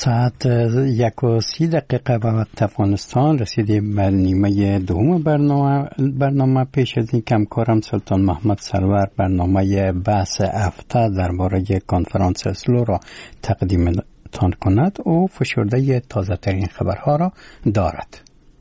ساعت 1:30 به وقت افغانستان رسیدیم بر نیمه دوم برنامه. پیش از این که همکارم سلطان محمد سرور برنامه بحث هفته درباره کنفرانس اسلو را تقدیمتان کند او فشرده تازه ترین خبرها را دارد.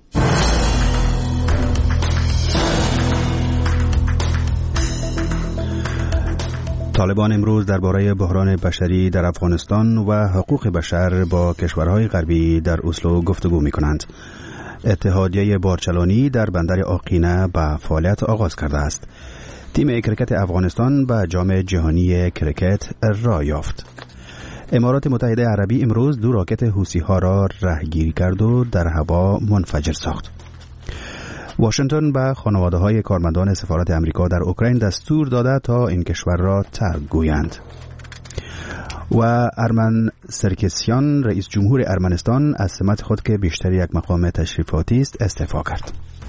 طالبان امروز درباره بحران بشری در افغانستان و حقوق بشر با کشورهای غربی در اسلو گفتگو می‌کنند. اتحادیه بارچلانی در بندر آقینه به فعالیت آغاز کرده است. تیم کرکت افغانستان به جام جهانی کرکت راه یافت. امارات متحده عربی امروز 2 راکت حوثی‌ها را رهگیری کرد و در هوا منفجر ساخت. واشنگتن به خانواده‌های کارمندان سفارت امریکا در اوکراین دستور داده تا این کشور را ترک گویند. و ارمن سرکسیان رئیس جمهور ارمنستان از سمت خود که بیشتر یک مقام تشریفاتی است استعفا کرد.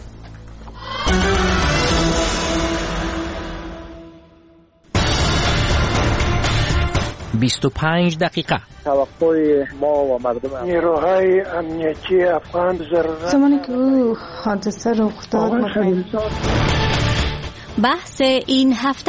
25 دقیقه توقع ما و مردم نیروهای امنیتی افغان زمانی که حادثه رخ داد بحث این هفته.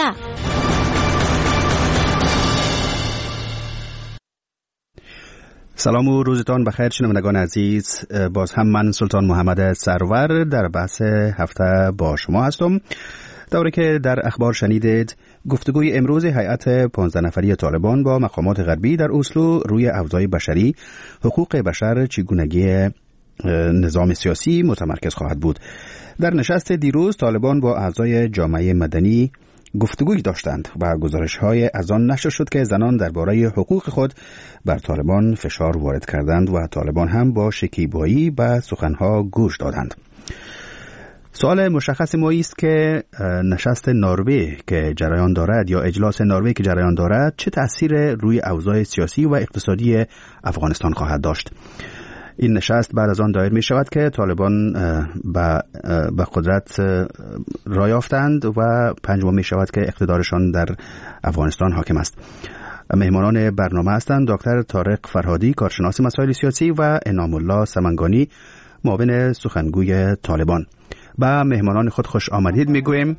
سلام و روزتان بخیر شنوندگان عزیز. باز هم من سلطان محمد سرور در بحث هفته با شما هستم. دوره که در اخبار شنیدید گفتگوی امروز هیئت 15 نفری طالبان با مقامات غربی در اسلو روی اوضاع بشری، حقوق بشر، چگونگی نظام سیاسی متمرکز خواهد بود. در نشست دیروز طالبان با اعضای جامعه مدنی گفتگوی داشتند و گزارش‌های از آن نشر شد که زنان درباره حقوق خود بر طالبان فشار وارد کردند و طالبان هم با شکیبایی به سخنها گوش دادند. سوال مشخص ما است که نشست نروژ که جریان دارد یا اجلاس نروژ که جریان دارد چه تأثیر روی اوضاع سیاسی و اقتصادی افغانستان خواهد داشت. این نشست بعد از آن دایر می شود که طالبان به قدرت راه یافتند و پنجم می شود که اقتدارشان در افغانستان حاکم است. مهمانان برنامه هستند دکتر طارق فرهادی، کارشناس مسائل سیاسی، و انعام الله سمنگانی، معاون سخنگوی طالبان. با مهمانان خود خوش آمدید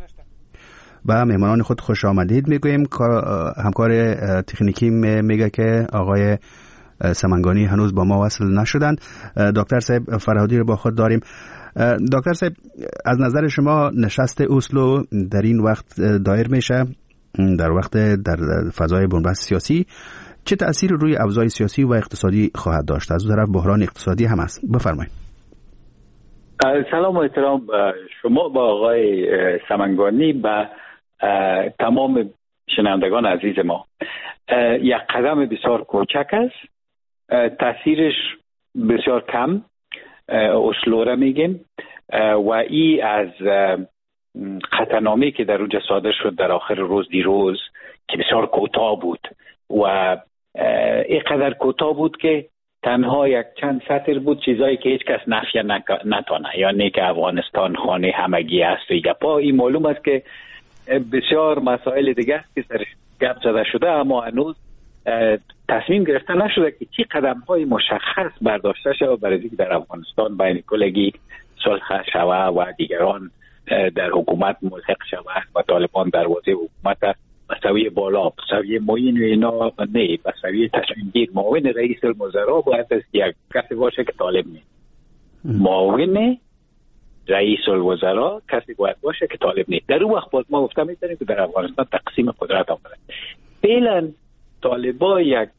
میگویم. همکار تکنیکی میگه که آقای سمنگانی هنوز با ما وصل نشدند. دکتر صاحب فرهادی رو با خود داریم. دکتر صاحب، از نظر شما نشست اسلو در این وقت دایر میشه، در وقت در فضای بنبست سیاسی، چه تأثیر روی اوضاع سیاسی و اقتصادی خواهد داشت؟ از اون طرف بحران اقتصادی هم است. بفرمایید. سلام و احترام شما با آقای سمنگانی و تمام شنوندگان عزیز ما. یک قدم بسیار کوچک است، تاثیرش بسیار کم، اسلو را میگیم، و ای از قطعنامه‌ای که در اونجا صادر شد در آخر روز دیروز که بسیار کوتاه بود و اینقدر کوتاه بود که تنها یک چند سطر بود، چیزایی که هیچ کس نفی نتونه، یعنی که افغانستان خانه همگی است و گپا. این معلوم است که بسیار مسائل دیگه است که سرش گپ زده شده، اما هنوز تصمیم گرفته نشده که چی قدم‌های مشخص برداشته شود برای اینکه در افغانستان بین کلگی صلح شود و دیگران در حکومت ملحق شود و طالبان دروازه حکومت مساوی بالا، مساوی معین و اینا نه، مساوی تصمیم گیر. معاون رئیس الوزراء باید یک کسی باشه که طالب نیست. معاون رئیس الوزراء کسی باید باشه که طالب نیست. در اون وقت ما گفته میتونیم که در افغانستان تقسیم قدرت آمده. فعلا طالبا یک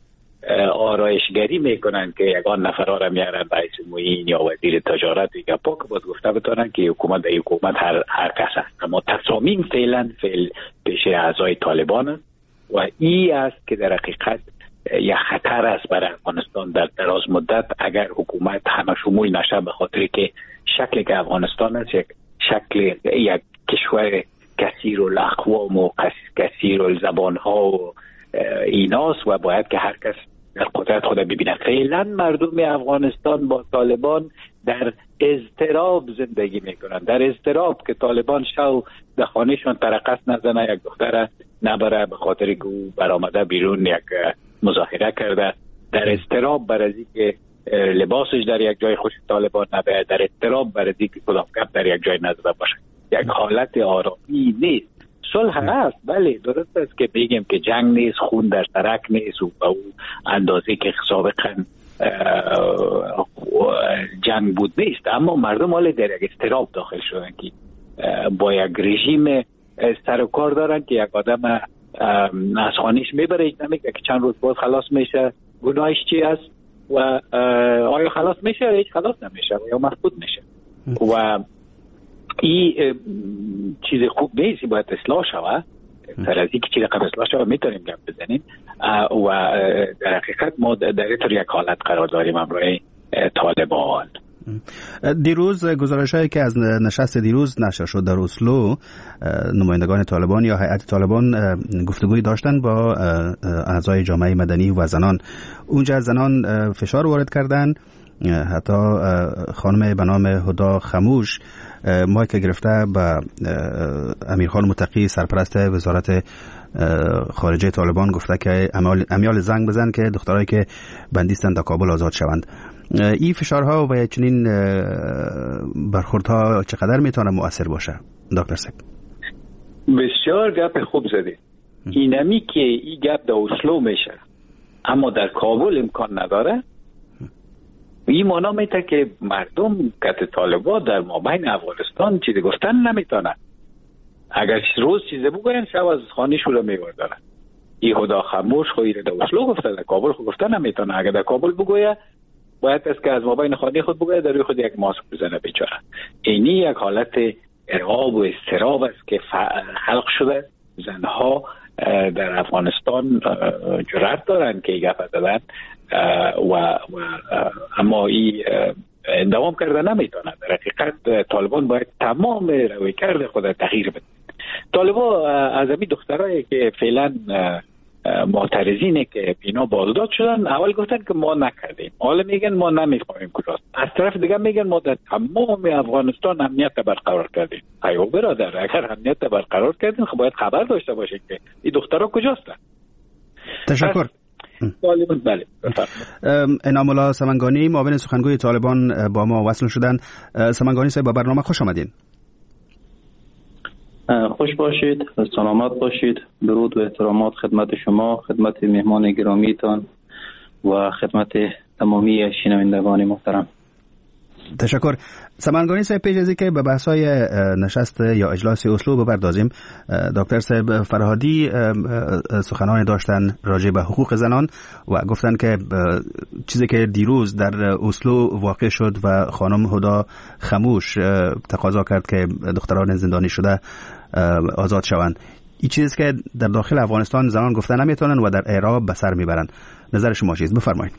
آرایشگری میکنن که یگان نفرها را میارن رئیس معین یا وزیر تجارت دیگه پاک باید گفته بتونن که حکومت در حکومت هر کس است، اما تصامیم فعلا پیش اعضای طالبان است و این است که در حقیقت یک خطر است برای افغانستان در دراز مدت اگر حکومت همه شمول نشه، به خاطر که شکل که افغانستان است یک شکل یک کشور کثیر الاقوام و کثیر الزبان ها و ایناست و باید که هر کس در قدرت خود ببینه. فعلا مردم افغانستان با طالبان در اضطراب زندگی میکنن، در اضطراب که طالبان شو در خانهشون ترقص نزنه، یک دختر نبره به خاطر که او برآمده بیرون یک مظاهره کرده در اضطراب بر از اینکه لباسش در یک جای خوش طالبان نباید، در اضطراب بر از اینکه کدام کپ در یک جای نزده باشه. یک حالت آرامی نیست. صلح هست، بله درست است که بگیم که جنگ نیست، خون در سرک نیست و به اون اندازه که سابقا جنگ بود نیست، اما مردم حالا در یک اضطراب داخل شدن که با یک رژیم سر و کار دارن که یک آدم از خانهش میبره، نمیگه که چند روز بعد خلاص میشه، گناهش چی است و آیا خلاص میشه یا هیچ خلاص نمیشه یا مفقود میشه و این چیز خوب نیست، باید اصلاح شود. سر از اینکه چیز قبل اصلاح شود میتونیم گپ بزنیم و در حقیقت ما در اینطور یک حالت قرار داریم امروی طالبان. دیروز گزارش‌هایی که از نشست دیروز نشر شد در اسلو، نمایندگان طالبان یا هیئت طالبان گفتگوی داشتن با اعضای جامعه مدنی و زنان. اونجا زنان فشار وارد کردن، حتی خانم به نام هدا خموش مایک گرفته به امیرخان متقی سرپرست وزارت خارجه طالبان گفته که امیال زنگ بزن که دخترایی که بندیستند در کابل آزاد شوند. این فشارها و چنین برخوردها چقدر میتونه مؤثر باشه دکتر سک؟ بسیار گپ خوب زدید. اینمی که این گپ در اسلو میشه اما در کابل امکان نداره، این معنا میته که مردم که طالبان در مابین افغانستان چیزی گفتن نمیتونن. اگر روز چیزی بگوین شب از خانه‌شون رو میبردن. این هدا خموش خویره در اسلو گفته، در کابل خود گفتن نمیتونه. اگر در کابل بگویه باید است که از مابین خانه خود بگویه در روی خود یک ماسک بزنه بیچاره. اینی یک حالت ارعاب و اضطراب است که خلق شده. زنها در افغانستان جرأت دارن که گپ بزنن و اما این دوام کرده نمیتونه. در حقیقت طالبان باید تمام رویکرد خود تغییر بده. طالبان از همین دخترایی که فعلا معترضینه که اینا بازداشت شدن اول گفتن که ما نکردیم، حالا میگن ما نمیخوایم کجاست، از طرف دیگه میگن ما در تمام افغانستان امنیت برقرار کردیم. ایو برادر، اگر امنیت برقرار کردیم خب باید خبر داشته باشین که این دخترها کجاستن. تشکر. بله. انعام الله سمنگانی معاون سخنگوی طالبان با ما وصل شدن. سمنگانی صاحب با برنامه خوش آمدین. خوش باشید، سلامت باشید. درود و احترامات خدمت شما، خدمت مهمان گرامیتان و خدمت تمامی شنوندگان محترم. تشکر. سمنگانی صاحب، پیش از اینکه به بحث‌های نشست یا اجلاس اسلو بپردازیم، دکتر صاحب فرهادی سخنانی داشتن راجع به حقوق زنان و گفتن که چیزی که دیروز در اسلو واقع شد و خانم هدا خموش تقاضا کرد که دختران زندانی شده آزاد شوند، این چیزی که در داخل افغانستان زنان گفتن نمیتونن و در اعراب به سر میبرن. نظر شما چیست؟ بفرمایید.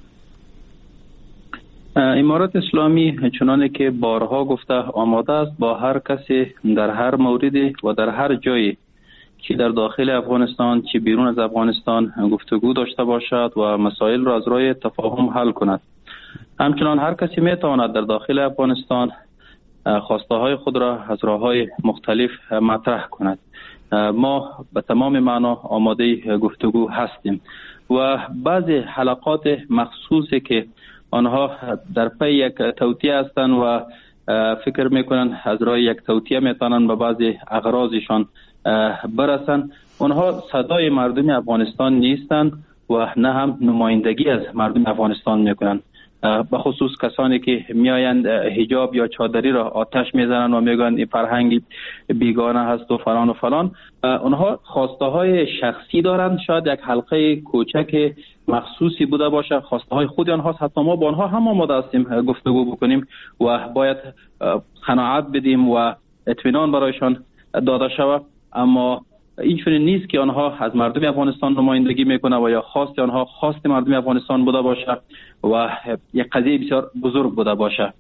امارت اسلامی چنانه که بارها گفته آماده است با هر کسی در هر موردی و در هر جایی که در داخل افغانستان چه بیرون از افغانستان گفتگو داشته باشد و مسائل را از راه تفاهم حل کند. همچنان هر کسی میتواند در داخل افغانستان خواسته های خود را از راه‌های مختلف مطرح کند. ما به تمام معنا آماده گفتگو هستیم و بعضی حلقات مخصوصی که آنها در پی یک توطئه هستند و فکر میکنن از راه یک توطئه میتونن به بعضی اغراضشان برسن، آنها صدای مردم افغانستان نیستند و نه هم نمایندگی از مردم افغانستان میکنن. به خصوص کسانی که میآیند حجاب یا چادری را آتش میزنن و میگن این فرهنگ بیگانه هست و فلان و فلان، اونها خواسته های شخصی دارند. شاید یک حلقه کوچک مخصوصی بوده باشه، خواسته های خود آنها هست. حتی ما با آنها هم آماده هستیم گفتگو بکنیم و باید قناعت بدیم و اطمینان برایشان داده شود، اما اینچنین نیست که آنها از مردم افغانستان نمایندگی میکنه و یا خواست آنها خواست مردم افغانستان بوده باشه و یک قضیه بسیار بزرگ بوده باشه.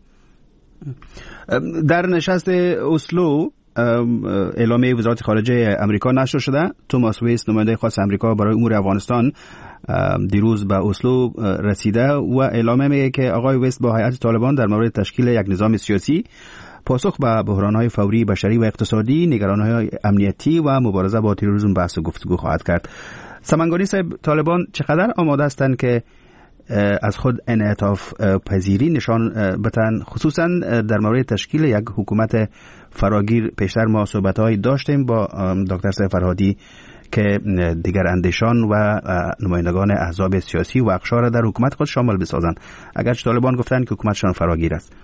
در نشست اسلو اعلامیه وزارت خارجه امریکا نشر شده. توماس ویست نماینده خاص امریکا برای امور افغانستان دیروز به اسلو رسیده و اعلامیه میگه که آقای ویست با هیئت طالبان در مورد تشکیل یک نظام سیاسی، پاسخ به بحران‌های فوری بشری و اقتصادی، نگرانی‌های امنیتی و مبارزه با تروریسم بحث و گفتگو خواهد کرد. سمنگانی صاحب، طالبان چقدر آماده هستند که از خود انعطاف پذیری نشان بدن، خصوصا در مورد تشکیل یک حکومت فراگیر. پیشتر ما صحبت‌هایی داشتیم با دکتر سید فرهادی که دیگر اندیشان و نمایندگان احزاب سیاسی و اقشار در حکومت خود شامل بسازند، اگرچه طالبان گفتند که حکومتشان فراگیر است.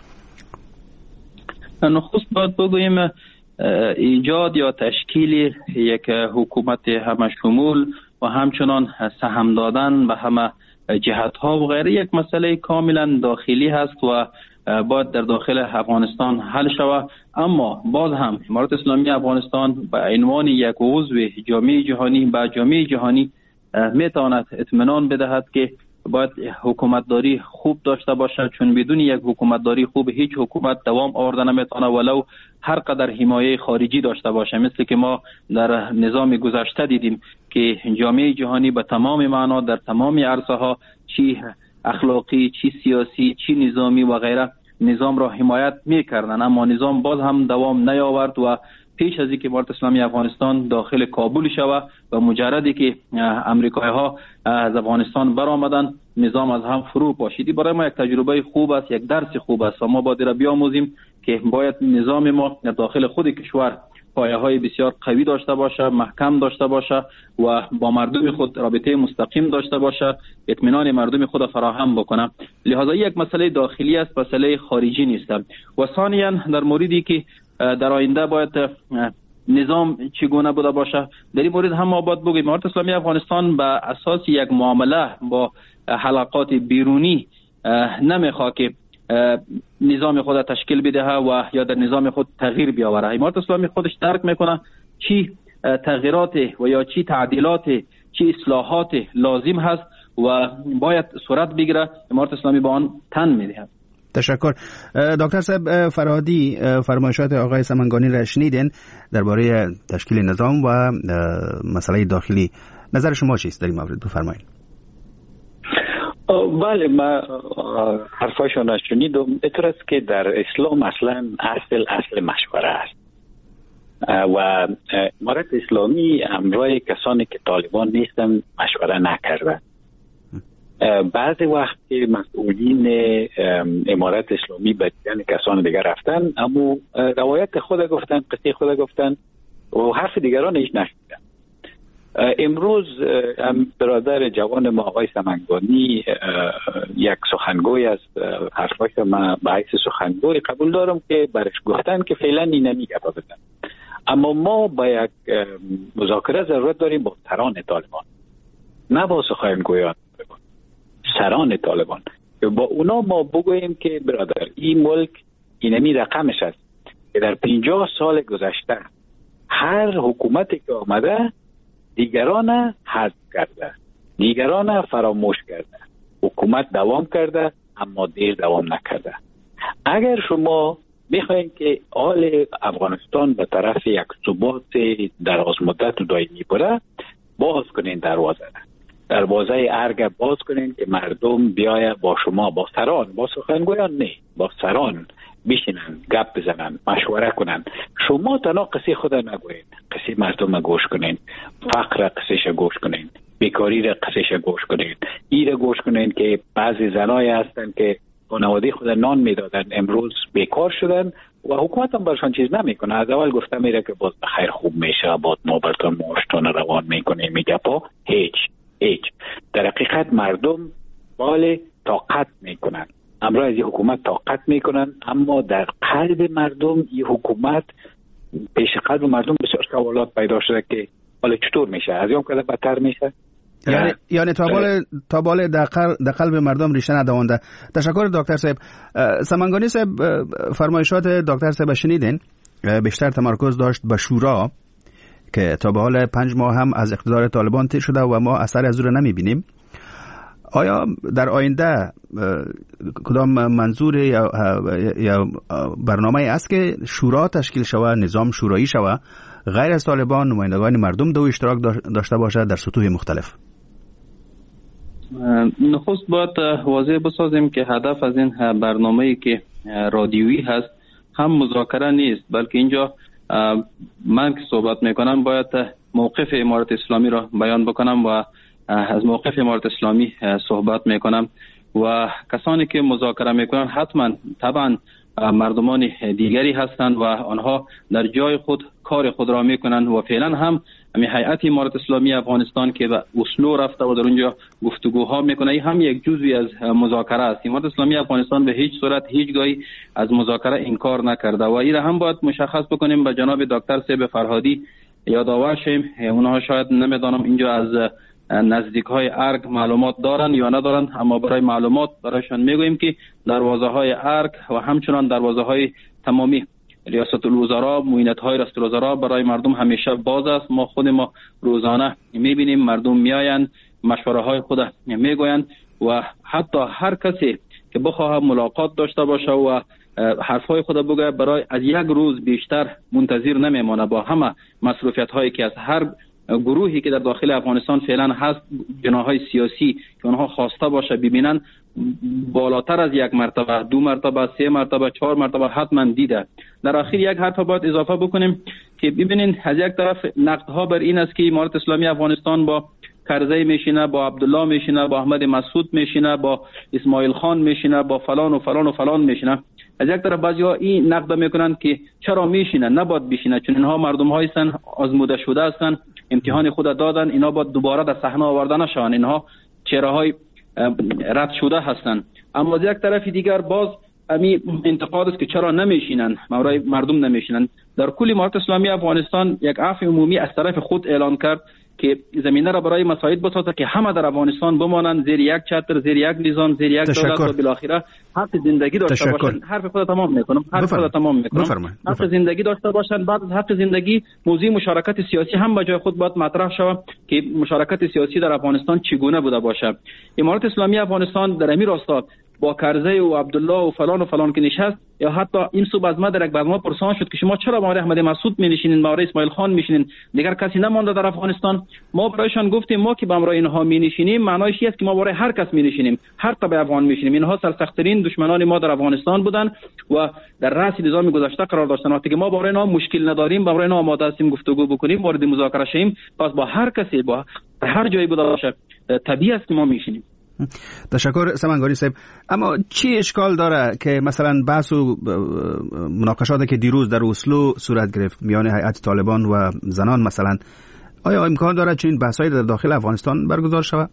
نخست باید بگوییم ایجاد یا تشکیل یک حکومت همه شمول و همچنان سهم دادن به همه جهت‌ها و غیره یک مسئله کاملا داخلی هست و باید در داخل افغانستان حل شود. اما باز هم امارت اسلامی افغانستان به عنوان یک عضو جامعه جهانی به جامعه جهانی میتواند اطمینان بدهد که باید حکومتداری خوب داشته باشد، چون بدون یک حکومتداری خوب هیچ حکومت دوام آورده نمیتونه ولو هر قدر حمایه خارجی داشته باشه. مثل که ما در نظام گذشته دیدیم که جامعه جهانی به تمام معنا در تمام عرصه ها چی اخلاقی، چی سیاسی، چی نظامی و غیره نظام را حمایت میکردن، اما نظام باز هم دوام نیاورد و پیش از اینکه امارت اسلامی افغانستان داخل کابل شود و مجردی که امریکایی ها از افغانستان برآمدن نظام از هم فرو پاشید. برای ما یک تجربه خوب است، یک درس خوب است و ما باید را بیاموزیم که باید نظام ما در داخل خود کشور پایه‌های بسیار قوی داشته باشه، محکم داشته باشه و با مردم خود رابطه مستقیم داشته باشه، اطمینان مردم خود فراهم بکنه. لذا یک مسئله داخلی است، مسئله خارجی نیست. و ثانیاً در موردی که در آینده باید نظام چگونه بوده باشه، در این مورد هم ما باید بگوییم امارت اسلامی افغانستان به اساس یک معامله با حلقات بیرونی نمیخواد که نظام خود تشکیل بده و یا در نظام خود تغییر بیاوره. امارت اسلامی خودش درک میکنه چی تغییرات و یا چی تعدیلات، چی اصلاحات لازم هست و باید صورت بگیره. امارت اسلامی با آن تن میده. تشکر. دکتر صاحب فرهادی، فرمایشات آقای سمنگانی را شنیدین درباره تشکیل نظام و مسئله داخلی. نظر شما چیست در این مورد؟ بفرمایید. بله، ما حرفایشان را شنیدم. اینطور است که در اسلام اصلا اصل مشوره است و امارت اسلامی همراه کسانی که طالبان نیستن مشوره نکرده. بعضی وقت که مسئولین امارت اسلامی به دیدن کسان دیگر رفتن، اما روایت خود گفتن، قصه خود گفتن و حرف دیگران هیچ نشنیدن. امروز برادر جوان ما آقای سمنگانی یک سخنگوی است، حرفاش ما به حیث سخنگوی قبول دارم که برش گفتن که فعلا این نمیگه بزن، اما ما با یک مذاکره ضرورت داریم با سران طالبان، نه با سخنگویان طالبان، سران طالبان. با اونا ما بگوییم که برادر این ملک اینمی رقمش است که در 50 سال گذشته هر حکومتی که آمده دیگران حذف کرده، دیگران فراموش کرده، حکومت دوام کرده اما دیر دوام نکرده. اگر شما میخواین که حال افغانستان به طرف یک ثبات دراز مدت و دائمی بره، باز کنین دروازه ارگ باز کنین که مردم بیایه با شما، با سران، با سخنگویان نه، با سران بشینن، گپ بزنن، مشوره کنن. شما تنها قصه خود نگوین، قصه مردم گوش کنین، فقر قصهش گوش کنین، بیکاری را قصهش گوش کنین، ایره گوش کنین که بعضی زنای هستن که خانواده خود نان میدادن امروز بیکار شدن و حکومت هم برشان چیز نمیکنه. از اول گفته میره که باز بخیر خوب میشه، باز ما براتون معاشتون روان میکنه، میگه پا هیچ. در حقیقت مردم بال طاقت میکنن، امروز از این حکومت طاقت میکنن، اما در قلب مردم این حکومت، پیش قلب مردم بسیار سوالات پیدا شده که حالا چطور میشه، از این کده بدتر میشه. یعنی تا بال در قلب مردم ریشه ندوانده. تشکر دکتر صاحب. سمنگانی صاحب، فرمایشات دکتر صاحب شنیدین، بیشتر تمرکز داشت به شورا که تا به حال 5 ماه هم از اقتدار طالبان تیر شده و ما اثر از او را نمیبینیم. آیا در آینده کدام منظور یا برنامه است که شورا تشکیل شود، نظام شورایی شود، غیر از طالبان نمایندگان مردم دو اشتراک داشته باشد در سطوح مختلف؟ نخست باید واضح بسازیم که هدف از این برنامه‌ای که رادیویی هست هم مذاکره نیست، بلکه اینجا من که صحبت میکنم باید موقف امارت اسلامی را بیان بکنم و از موقف امارت اسلامی صحبت میکنم و کسانی که مذاکره میکنن حتما طبعا مردمان دیگری هستند و آنها در جای خود کار خود را میکنند و فعلا هم هیئت امارت اسلامی افغانستان که به اسلو رفته و در اونجا گفتگوها میکنه این هم یک جزوی از مذاکره است. امارت اسلامی افغانستان به هیچ صورت هیچگاهی از مذاکره انکار نکرده و این هم باید مشخص بکنیم. به جناب دکتر صاحب فرهادی یادآور شیم، اونها شاید نمیدانم اینجا از نزدیک های ارگ معلومات دارن یا ندارن، اما برای معلومات برایشان میگوییم که دروازه های ارگ و همچنان دروازه های تمامی ریاست الوزراء، معینت های ریاست الوزراء برای مردم همیشه باز است. ما روزانه میبینیم مردم میآیند، مشوره های خود میگویند و حتی هر کسی که بخواه ملاقات داشته باشه و حرفهای خود بگه برای از یک روز بیشتر منتظر نمیمانه. با همه مصروفیت هایی که از هر گروهی که در داخل افغانستان فعلا هست، جناحهای سیاسی که اونها خواسته باشه ببینن، بالاتر از یک مرتبه، 2 مرتبه، 3 مرتبه، 4 مرتبه حتما دیده. در آخر یک حرف باید اضافه بکنیم که ببینین از یک طرف نقدها بر این است که امارت اسلامی افغانستان با کرزی میشینه، با عبدالله میشینه، با احمد مسعود میشینه، با اسماعیل خان میشینه، با فلان و فلان و فلان میشینه. از یک طرف بعضی‌ها این نقد میکنند که چرا میشینه، نباید بشینه، چون اینها مردم‌هایی هستند آزموده شده هستند، امتحان خود دادن، اینا باید دوباره در صحنه آورده نشوند، اینها چهره‌های رد شده هستند. اما از یک طرف دیگر باز امی انتقاد است که چرا نمیشینن، مردم نمیشینن. در کل امارت اسلامی افغانستان یک عفو عمومی از طرف خود اعلان کرد که زمینه را برای مساعد بسازد که همه در افغانستان بمانند زیر یک چتر، زیر یک نظام، زیر یک دولت و بالاخره حق زندگی داشته باشند. حرف خود تمام میکنم. حق زندگی داشته باشند. بعد از حق زندگی موضوع مشارکت سیاسی هم به جای خود باید مطرح شود که مشارکت سیاسی در افغانستان چگونه بوده باشه. امارت اسلامی افغانستان در امیر راستا با کرزی و عبدالله و فلان که نشست، یا حتی این صبح از ما در یک برنامه پرسان شد که شما چرا با احمد مسعود می‌نشینین، با اسماعیل خان می‌نشینین، دیگر کسی نمانده در افغانستان. ما برایشان گفتیم ما که با امرای اینها می‌نشینیم معنیش این است که ما برای هر کس می‌نشینیم، هر تبع افغان می‌نشینیم. اینها سرسخت‌ترین دشمنان ما در افغانستان بودن و در رأس نظام گذشته قرار داشتن. وقتی که ما برای اینها مشکل نداریم، برای اینها آماده هستیم گفتگو بکنیم، وارد مذاکره شیم، پس با هر کسی، با هر جایی بوده باشه طبیعی است که ما می‌نشینیم. تشکر سمنگانی صاحب. اما چی اشکال داره که مثلا بحث و مناقشاتی که دیروز در اسلو صورت گرفت میان هیئت طالبان و زنان، مثلا آیا امکان داره چنین بحثایی در داخل افغانستان برگزار شود؟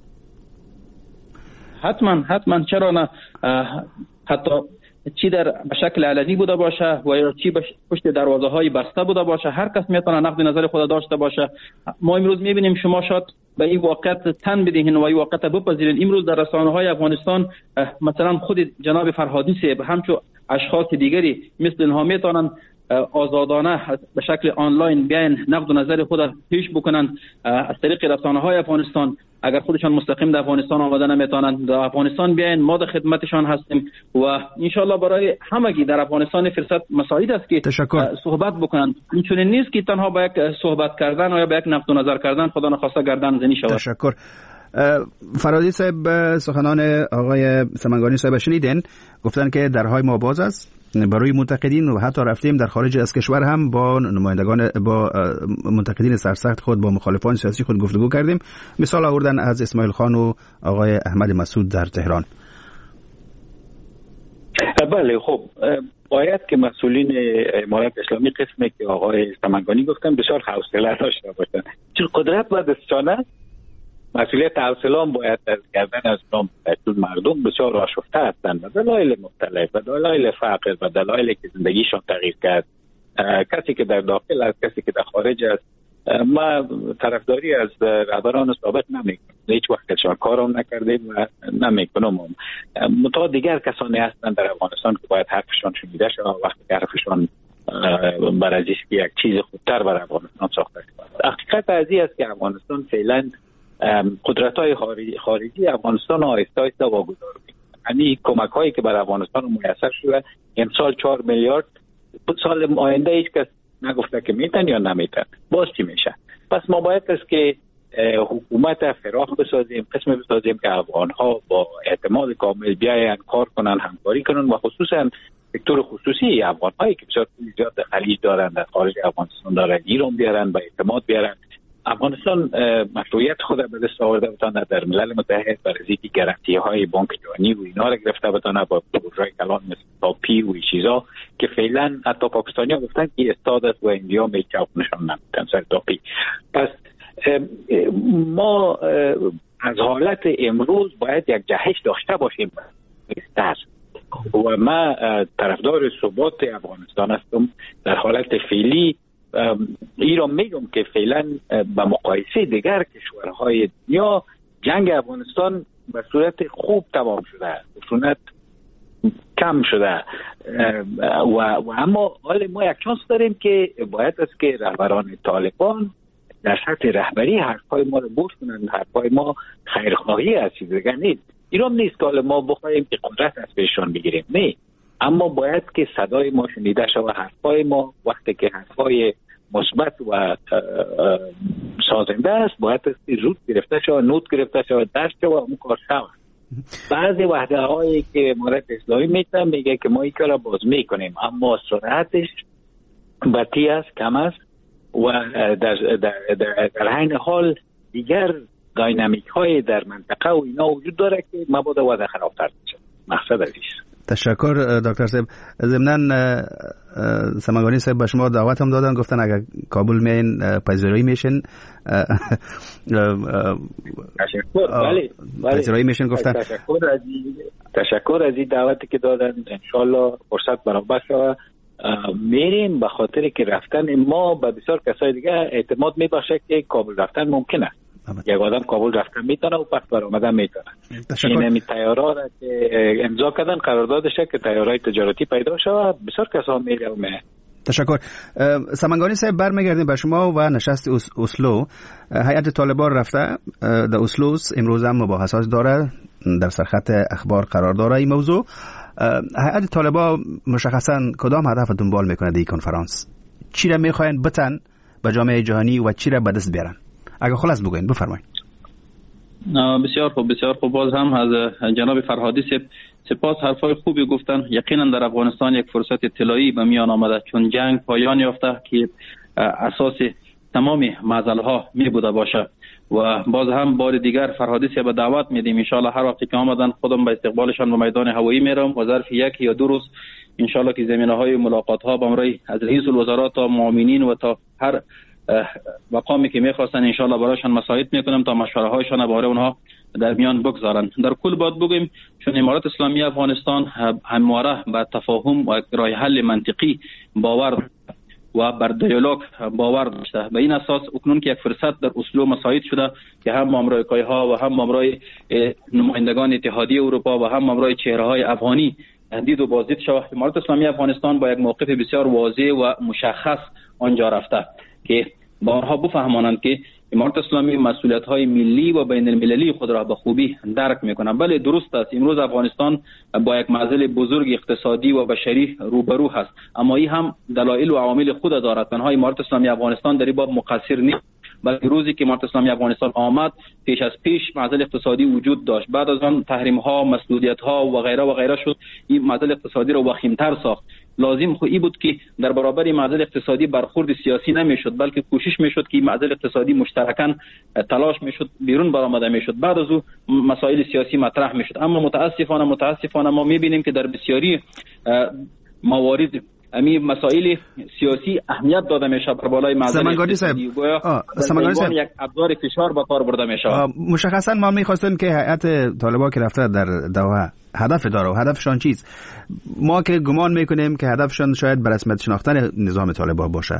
حتما چرا نه. حتی چی در شکل علنی بوده باشه و یا چی پشت دروازه های بسته بوده باشه، هر کس میتونه نقد نظر خود داشته باشه. ما امروز میبینیم، شما شاید به این واقعیت تن بدهین و این واقعیت بپذیرین. امروز در رسانه های افغانستان مثلا خود جناب فرهادی صاحب همچون اشخاص دیگری مثل اینها میتونن آزادانه به شکل آنلاین بیان نقد و نظر خود پیش بکنن از طریق رسانه های افغانستان. اگر خودشان مستقیم در افغانستان آمده نمیتونن، در افغانستان بیاین، ما در خدمتشان هستیم و انشالله برای همگی در افغانستان فرصت مساعد است که صحبت بکنن. این نیست که تنها با یک صحبت کردن یا با یک نقد و نظر کردن خدا نخواسته گردن زنی شود. تشکر. فرهادی صاحب، سخنان آقای سمنگانی صاحب شنیدین، گفتن که درهای ما باز است برای منتقدین و حتی رفتیم در خارج از کشور هم با نمایندگان، با منتقدین سرسخت خود، با مخالفان سیاسی خود گفتگو کردیم. مثال آوردن از اسماعیل خان و آقای احمد مسعود در تهران. بله، خب باید که مسئولین امارت اسلامی قسمی که آقای سمنگانی گفتن بسیار حوصله داشته باشن، چون قدرت و دستانه مسئولیت حوصله باید از گردن از مردم بسیار آشفته هستند و دلایل مختلف و دلایل فقر و دلایلی که زندگیشان تغییر کرد، کسی که در داخل است، کسی که در خارج است. ما طرفداری از رهبران سابق نمیکنم، هیچ وقتشان کارم نکردیم و نمیکنم. متا دیگر کسانی هستند در افغانستان که باید حرفشان شنیده شود، وقتی حرفشان بر از یک چیز خوبتر بر افغانستان ساخته شود. حقیقت ازی است که افغانستان فعلا قدرت‌های خارجی افغانستان آهسته آهسته واگذار می‌کنند. یعنی کمک‌هایی که بر افغانستان میسر شده امسال 4 میلیارد، سال آینده هیچ کس نگفته که میتن یا نمیتن، باز چی میشه. پس ما باید است که حکومت فراخ بسازیم، قسم بسازیم که افغان‌ها با اعتماد کامل بیاین کار کنن، همکاری کنن و خصوصا سکتور خصوصی افغان‌هایی که بسیار زیاد خلیج دارن، در خارج افغانستان دارن، ایران بیارن، با اعتماد بیارن. افغانستان مشروعیت خود به دست آورده بتانه در ملل متحد برای اینکه گارانتی های بانک جهانی و اینا را گرفته بتانه با پروژه کلان مثل تاپی و چیزا که فعلا حتی پاکستانی ها گفتن که استاد است و اندیا میچاپ نشان نمیدن سر تاپی. پس ما از حالت امروز باید یک جهش داشته باشیم و ما طرفدار ثبات افغانستان هستم. در حالت فعلی ای را میگم که فعلا به مقایسه دیگر کشورهای دنیا جنگ افغانستان به صورت خوب تمام شده، خشونت کم شده و اما حال ما یک چانس داریم که باید است که رهبران طالبان در سطح رهبری حرفای ما رو بشنون. حرفای ما خیرخواهی است، چیز دیگر نیست. ایران نیست که حالا ما بخوایم که قدرت از پیشان بگیریم، نه، اما باید که صدای ما شنیده شود. حرفای ما وقتی که حرفای مثبت و سازنده است باید زود گرفته شود، نوت گرفته شود، درست شود، اون کار شود. بعضی وحده هایی که مورد اسلامی میتن میگه که ما این کار را باز میکنیم، اما سرعتش بطی است، کم است و در حین حال دیگر داینامیک های در منطقه و اینا وجود داره که مبادا وضع خرابتر بشه. مقصد عزیز. تشکر دکتر صاحب. ضمناً سمنگانی صاحب به شما دعوت هم دادن، گفتن اگر کابل میین پذیرایی میشن. تشکر. بله پذیرایی میشن گفتن. تشکر از این دعوتی که دادن. انشالله فرصت برابر شود میریم، به خاطر که رفتن ما به بسیار کسای دیگه اعتماد میبخشه که کابل رفتن ممکنه. یک آدم کابل رفتن میتونه و پس برآمدن میتونه. این تیارا را که امضا کردن قراردادش که تیارای تجارتی پیدا شود، بسیار کسا میره و میه. تشکر. سمنگانی صاحب برمیگردیم به شما و نشست اسلو. هیئت طالبان رفته در اسلو، امروز هم مباحثات داره، در سرخط اخبار قرار داره این موضوع. هیئت طالبان مشخصا کدام هدف دنبال میکنه در این کنفرانس؟ چی را میخواین بتن به جامعه جهانی و چی را به دست بیارن؟ اگه خلاص بگوین بفرمایید. بسیار خوب، بسیار خوب. باز هم از جناب فرهادی سپاس، حرفای خوبی گفتن. یقینا در افغانستان یک فرصت طلایی به میان آمده، چون جنگ پایان یافته که اساس تمام معضله ها می بوده باشه و باز هم بار دیگر فرهادی به دعوت میدیم. ان شاء الله هر وقتی که آمدن خودم به استقبالشان به میدان هوایی میرم و ظرف 1 یا 2 روز ان شاء الله که زمینه‌های ملاقات ها با امرای از رئیس الوزراء تا معاونین و تا هر مقامی که میخواستن ان شاء الله برایشان مساعد میکنم تا مشوره هایشان برای اونها در میان بگذارن. در کل باید بگیم چون امارات اسلامی افغانستان همواره به تفاهم و راه حل منطقی باور و بر دیالوگ باور داشته. به این اساس اکنون که یک فرصت در اسلو مساعد شده که هم آمریکایی ها و هم امرای نمایندگان اتحادیه اروپا و هم امرای چهره های افغانی دید و بازدید شود، امارات اسلامی افغانستان با یک موقف بسیار واضح و مشخص آنجا رفته که با آنها بفهمانند که امارات اسلامی مسئولیت‌های ملی و بین المللی خود را به خوبی درک می‌کنند. بله درست است، امروز افغانستان با یک معضل بزرگ اقتصادی و بشری روبرو است، اما این هم دلایل و عوامل خود دارد. تنها امارات اسلامی افغانستان در این باب مقصر نیست، بلکه روزی که امارات اسلامی افغانستان آمد پیش از پیش معضل اقتصادی وجود داشت. بعد از آن تحریم‌ها، مسدودیت‌ها و غیره شد، این معضل اقتصادی را وخیم‌تر ساخت. لازم این بود که در برابر معضل اقتصادی برخورد سیاسی نمیشد، بلکه کوشش میشد که معضل اقتصادی مشترکاً تلاش میشد بیرون برآمده میشد، بعد از او مسائل سیاسی مطرح میشد. اما متاسفانه ما میبینیم که در بسیاری موارد امی مسائل سیاسی اهمیت داده میشه بر بالای معضل اقتصادی. سمنگانی صاحب یک ابزار فشار به کار برده میشه. مشخصا ما میخواستیم که هیئت طالبان که رفته در دوحه هدف داره و هدفشان چیست؟ ما که گمان میکنیم که هدفشان شاید به رسمیت شناختن نظام طالبان باشه.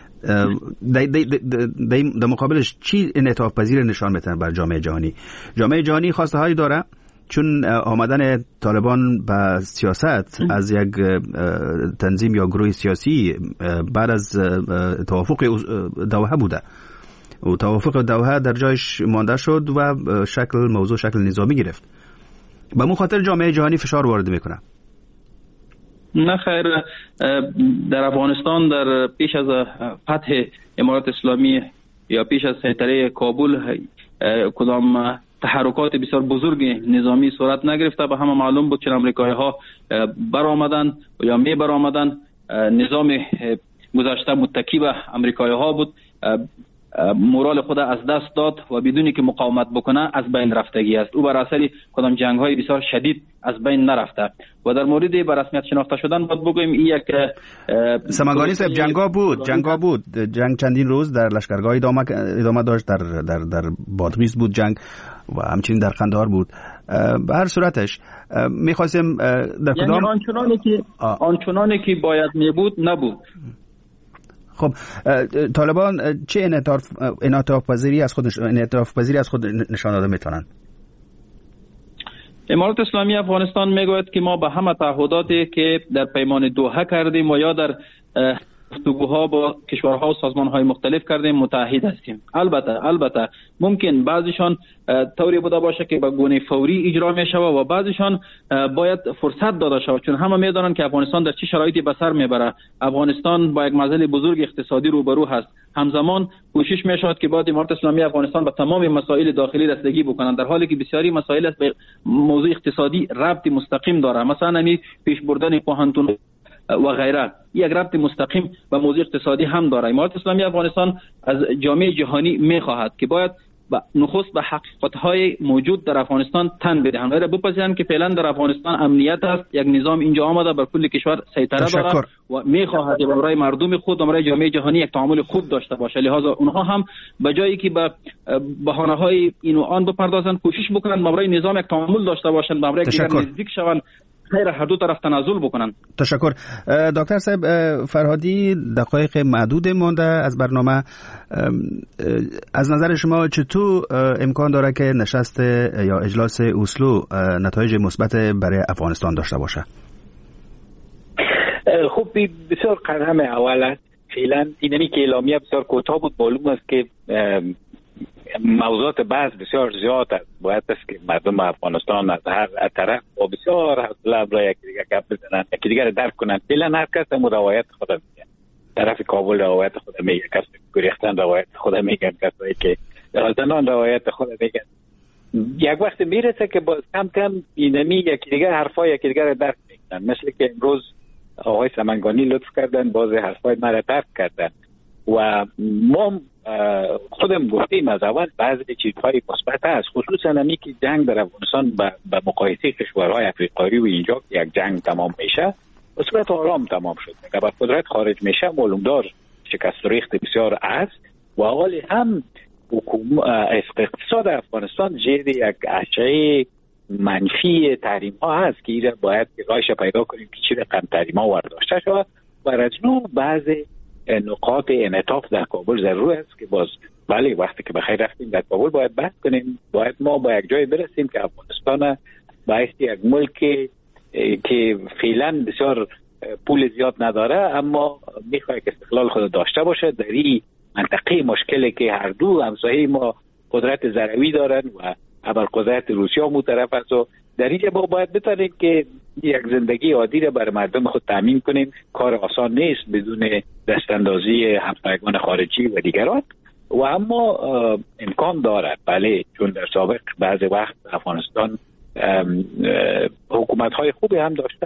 در مقابلش چی انعطاف پذیر نشان میتن بر جامعه جهانی؟ جامعه جهانی خواسته هایی داره، چون آمدن طالبان به سیاست از یک تنظیم یا گروه سیاسی بعد از توافق دوحه بوده و توافق دوحه در جایش مانده شد و موضوع شکل نظامی گرفت. به مو خاطر جامعه جهانی فشار وارد میکنه. نه خیر، در افغانستان در پیش از فتح امارات اسلامی یا پیش از سیطره کابل کدام تحرکات بسیار بزرگ نظامی صورت نگرفته. به همه معلوم بود که امریکایی ها برآمدن یا می برآمدن. نظام گذشته متکی به امریکایی ها بود. مورال خود از دست داد و بدونی که مقاومت بکنه از بین رفتگی است. او بر اثر کدام جنگ‌های بسیار شدید از بین نرفته و در مورد به رسمیت شناخته شدن باید بگویم این یک سمنگانی صاحب جنگا بود جنگ چندین روز در لشکرگاه ادامه داشت، در بادغیس بود جنگ و همچنین در قندهار بود. به هر صورتش می‌خواستیم در کدام آنچنانی که باید میبود نبود. خب طالبان چه انعطاف پذیری از خود نشان داده میتونن؟ امارات اسلامی افغانستان میگوید که ما به همه تعهداتی که در پیمان دوحه کردیم و یا در گفتگوها با کشورها و سازمانهای مختلف کردیم متعهد هستیم. البته ممکن بعضیشان طوری بوده باشه که به گونه فوری اجرا می شود و بعضیشان باید فرصت داده شود، چون همه میدانند که افغانستان در چه شرایطی به سر میبره. افغانستان با یک معضل بزرگ اقتصادی روبرو هست. همزمان کوشش می شود که باید امارات اسلامی افغانستان به تمام مسائل داخلی رسیدگی بکنند، در حالی که بسیاری مسائل به موضوع اقتصادی ربط مستقیم داره. مثلا همین پیش بردن پوهنتون و غیره یک ربط مستقیم به موضوع اقتصادی هم داره. امارات اسلامی افغانستان از جامعه جهانی میخواهد که باید نخست به حقیقت‌های موجود در افغانستان تن بدهند و بپذیرند که فعلا در افغانستان امنیت است، یک نظام اینجا آمده بر کل کشور سیطره دارد و میخواهد که برای مردم خود و برای جامعه جهانی یک تعامل خوب داشته باشه. لذا اونها هم به جایی که به بهانه‌های این و آن بپردازند کوشش بکنند برای نظام یک تعامل داشته باشند، برای که نزدیک شوند، خیر هر دو طرف تنازل بکنن. تشکر. دکتر صاحب فرهادی، دقایق معدود مانده از برنامه، از نظر شما چطور امکان داره که نشست یا اجلاس اسلو نتایج مثبت برای افغانستان داشته باشه؟ خب بسیار قدم اول است. فعلا اینمی که اعلامیه بسیار کوتاه بود. معلوم است که موضوعات بحث بسیار زیاد است. باید است که مردم افغانستان از هر طرف با بسیار حوصله برای یکدیگر گپ بزنند، یکدیگر درک کنند. فعلا هر کس روایت خود میگه. طرف کابل روایت خود میگه، کس گریختن روایت خود میگه، کسایی که دالتنان روایت خود میگه. یک وقت میرسه که باز کم کم اینمی یکدیگر حرفای یکدیگر درک میکنن. مثل که امروز آقای سمنگانی لطف کردن باز حرفای مرا درک کردن و ما خودم گفتیم از اول بعضی چیزهای مثبت است، خصوصا همی که جنگ در افغانستان به مقایسه کشورهای افریقایی و اینجا یک جنگ تمام میشه به صورت آرام تمام شد. اگر قدرت خارج میشه معلوم دار شکست و ریخت بسیار است و حال هم اقتصاد افغانستان زیر یک اشعه منفی تحریم ها هست که ایره باید رایش پیدا کنیم که چی رقم تحریم ها ورداشته شود و رجنو بعضی نقاط انعطاف در کابل ضرور است که باز بله وقتی که بخیر رفتیم در کابل باید بحث کنیم. باید ما با یک جای برسیم که افغانستان باعث یک ملک که فعلا بسیار پول زیاد نداره اما میخواد که استقلال خود داشته باشه در این منطقه مشکلی که هر دو همسایه ما قدرت ضروری دارن و ابرقدرت روسیه هم طرف است و در اینجا ما باید بتونیم که یک زندگی عادی را برای مردم خود تامین کنیم. کار آسان نیست بدون دستاندازی همسایگان خارجی و دیگران و اما امکان دارد. بله چون در سابق بعضی وقت افغانستان حکومت‌های خوبی هم داشته.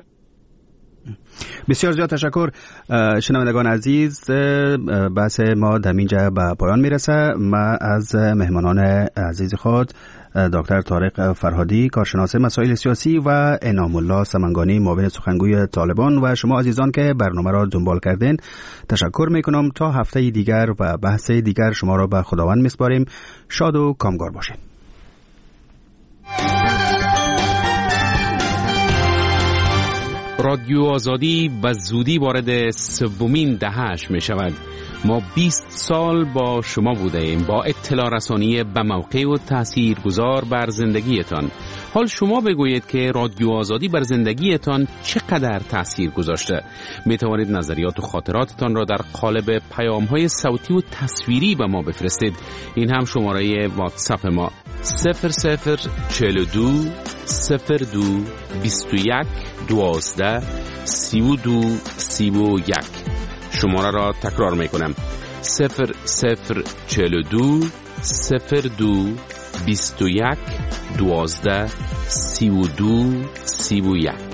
بسیار زیاد تشکر. شنوندگان عزیز، بحث ما در اینجا به پایان میرسه. ما از مهمانان عزیز خود دکتر طارق فرهادی کارشناس مسائل سیاسی و انعام الله سمنگانی معاون سخنگوی طالبان و شما عزیزان که برنامه را دنبال کردین تشکر میکنم. تا هفته دیگر و بحث دیگر شما را به خداوند میسپاریم. شاد و کامگار باشید. رادیو آزادی به زودی وارد سومین دهه‌اش می شود. ما 20 سال با شما بوده ایم با اطلاع رسانی به موقع و تاثیرگذار بر زندگیتان. حال شما بگویید که رادیو آزادی بر زندگیتان چقدر تاثیر گذاشته. می توانید نظریات و خاطراتتان را در قالب پیام‌های صوتی و تصویری به ما بفرستید. این هم شماره واتساپ ما 0042 02 21 12 32 31. شماره را تکرار می کنم 0042 02 21 12 32 31.